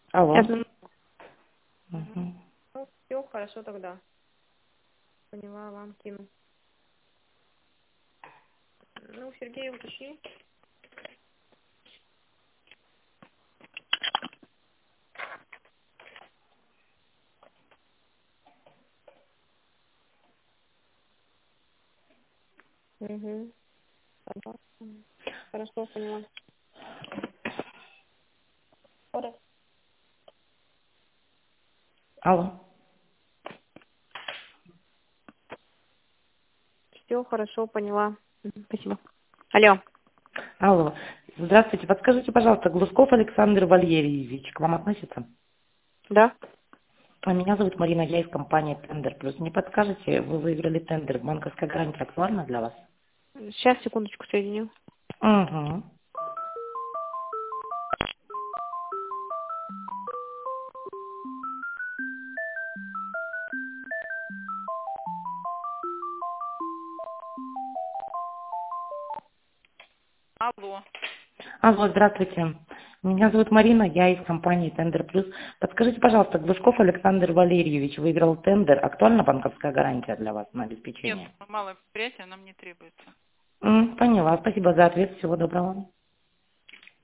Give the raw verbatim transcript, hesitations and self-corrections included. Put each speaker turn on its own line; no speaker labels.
Алло.
Сейчас.
Мгм.
Ну, все, хорошо тогда. Поняла, вам кину. Ну, Сергей, уточни. Угу. Хорошо, поняла.
Алло.
Все, хорошо, поняла. Мгм, спасибо. Алло.
Алло. Здравствуйте. Подскажите, пожалуйста, Глушков Александр Валерьевич к вам относится?
Да?
А меня зовут Марина, я из компании Тендер Плюс. Не подскажете, вы выиграли тендер, банковская гарантия актуальна для вас?
Сейчас, секундочку, соединю.
Угу.
Алло.
Алло, здравствуйте. Меня зовут Марина, я из компании Тендер Плюс. Подскажите, пожалуйста, Глушков Александр Валерьевич выиграл тендер. Актуальна банковская гарантия для вас на
Нет,
обеспечение?
малое предприятие нам не требуется.
М, поняла. Спасибо за ответ. Всего доброго.